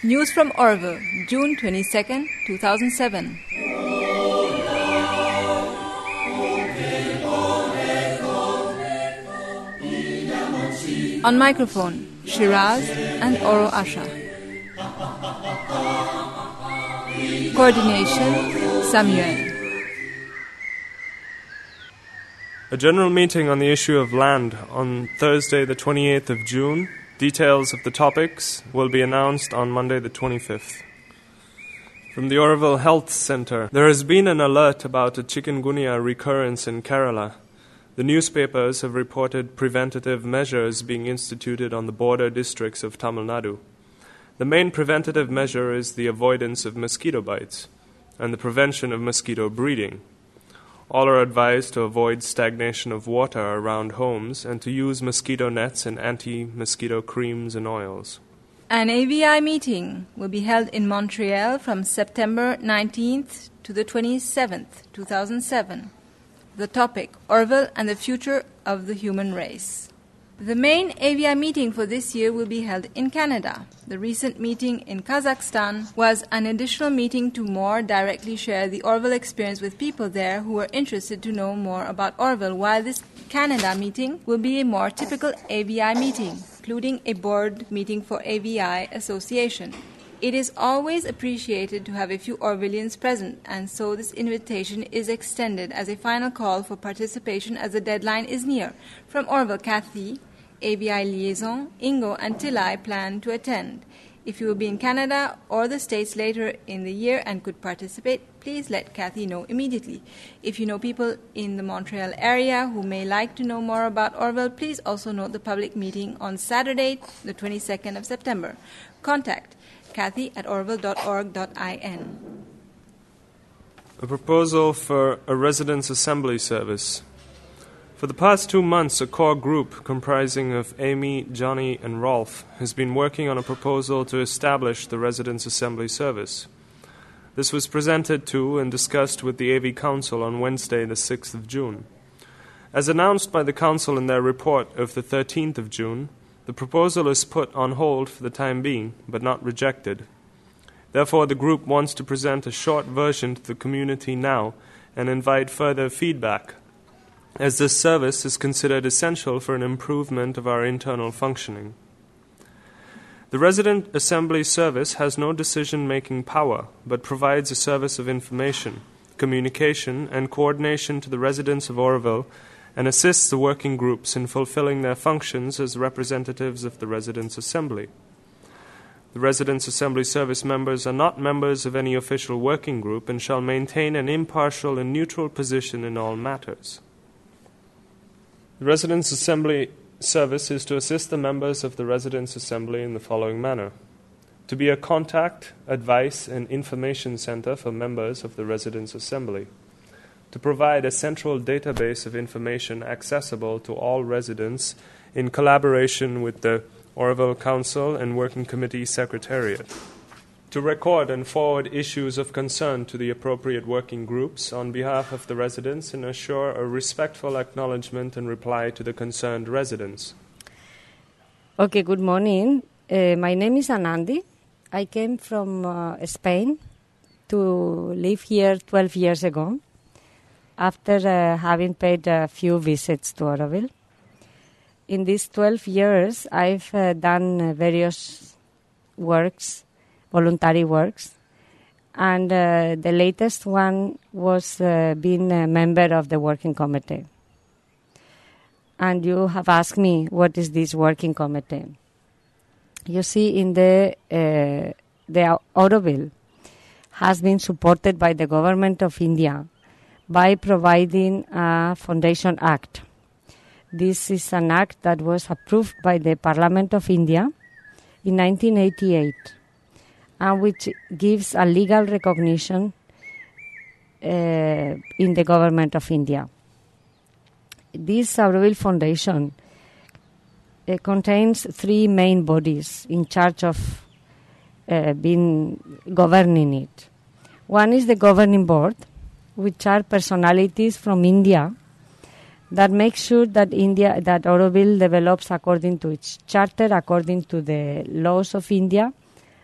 News from Orville, June 22nd, 2007. On microphone, Shiraz and Oro Asha. Coordination, Samuel. A general meeting on the issue of land on Thursday the 28th of June. Details of the topics will be announced on Monday the 25th. From the Orville Health Centre, there has been an alert about a chikungunya recurrence in Kerala. The newspapers have reported preventative measures being instituted on the border districts of Tamil Nadu. The main preventative measure is the avoidance of mosquito bites and the prevention of mosquito breeding. All are advised to avoid stagnation of water around homes and to use mosquito nets and anti-mosquito creams and oils. An AVI meeting will be held in Montreal from September 19th to the 27th, 2007. The topic, Orville and the Future of the Human Race. The main AVI meeting for this year will be held in Canada. The recent meeting in Kazakhstan was an additional meeting to more directly share the Orville experience with people there who are interested to know more about Orville, while this Canada meeting will be a more typical AVI meeting, including a board meeting for AVI Association. It is always appreciated to have a few Orvillians present, and so this invitation is extended as a final call for participation as the deadline is near. From Orville, Kathy, AVI Liaison, Ingo and Tilai plan to attend. If you will be in Canada or the States later in the year and could participate, please let Kathy know immediately. If you know people in the Montreal area who may like to know more about Orville, please also note the public meeting on Saturday, the 22nd of September. Contact kathy@orville.org.in. A proposal for a residence assembly service. For the past 2 months, a core group comprising of Amy, Johnny, and Rolf has been working on a proposal to establish the residence assembly service. This was presented to and discussed with the AV Council on Wednesday, the 6th of June. As announced by the Council in their report of the 13th of June, the proposal is put on hold for the time being, but not rejected. Therefore, the group wants to present a short version to the community now and invite further feedback, as this service is considered essential for an improvement of our internal functioning. The Resident Assembly Service has no decision-making power, but provides a service of information, communication, and coordination to the residents of Orville and assists the working groups in fulfilling their functions as representatives of the Residents' Assembly. The Residents' Assembly Service members are not members of any official working group and shall maintain an impartial and neutral position in all matters. The Residents' Assembly Service is to assist the members of the Residents' Assembly in the following manner: to be a contact, advice, and information center for members of the Residents' Assembly, to provide a central database of information accessible to all residents in collaboration with the Orville Council and Working Committee Secretariat, to record and forward issues of concern to the appropriate working groups on behalf of the residents and assure a respectful acknowledgement and reply to the concerned residents. Okay, good morning. My name is Anandi. I came from Spain to live here 12 years ago after having paid a few visits to Orville. In these 12 years, I've done various works, voluntary works, and the latest one was being a member of the working committee. And you have asked me, what is this working committee? You see, in the Orville has been supported by the government of India by providing a Foundation Act. This is an act that was approved by the Parliament of India in 1988, and which gives a legal recognition in the government of India. This Orville Foundation contains 3 main bodies in charge of governing it. One is the governing board, which are personalities from India that make sure that Orville develops according to its charter, according to the laws of India,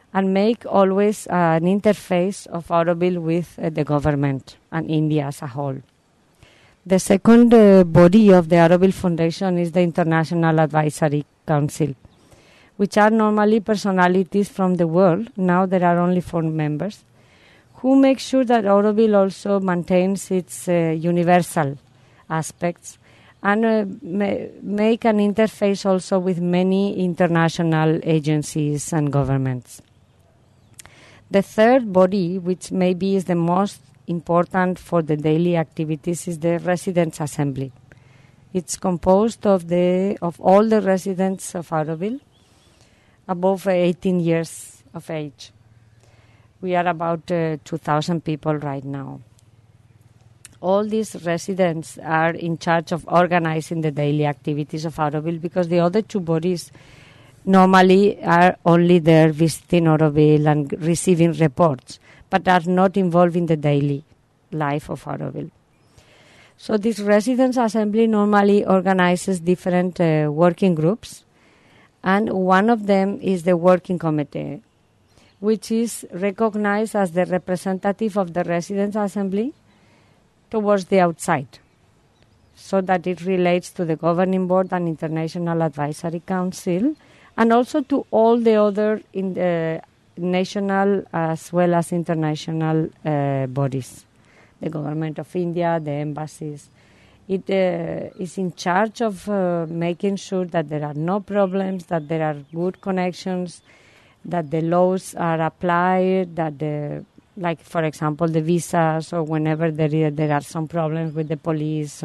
and make always an interface of Auroville with the government and India as a whole. The second body of the Auroville Foundation is the International Advisory Council, which are normally personalities from the world. Now there are only 4 members, who make sure that Auroville also maintains its universal aspects and make an interface also with many international agencies and governments. The third body, which maybe is the most important for the daily activities, is the Residents' Assembly. It's composed of all the residents of Auroville above 18 years of age. We are about 2,000 people right now. All these residents are in charge of organizing the daily activities of Auroville, because the other 2 bodies normally are only there visiting Auroville and receiving reports, but are not involved in the daily life of Auroville. So this Residents' Assembly normally organizes different working groups, and one of them is the Working Committee, which is recognized as the representative of the Residents' Assembly towards the outside, so that it relates to the Governing Board and International Advisory Council, and also to all the other national as well as international bodies, the Government of India, the embassies. It is in charge of making sure that there are no problems, that there are good connections, that the laws are applied, that like, for example, the visas, or whenever there are some problems with the police.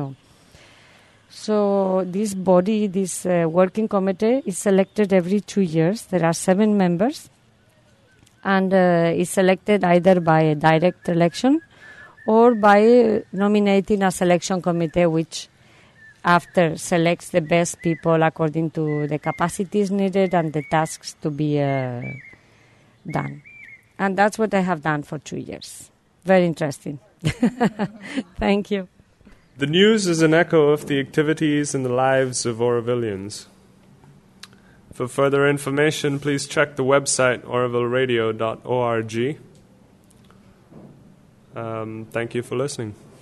So this body, this working committee, is selected every 2 years. There are 7 members, and is selected either by a direct election or by nominating a selection committee, which after selects the best people according to the capacities needed and the tasks to be done. And that's what I have done for 2 years. Very interesting. Thank you. The news is an echo of the activities and the lives of Aurovillians. For further information, please check the website aurovilleradio.org. Thank you for listening.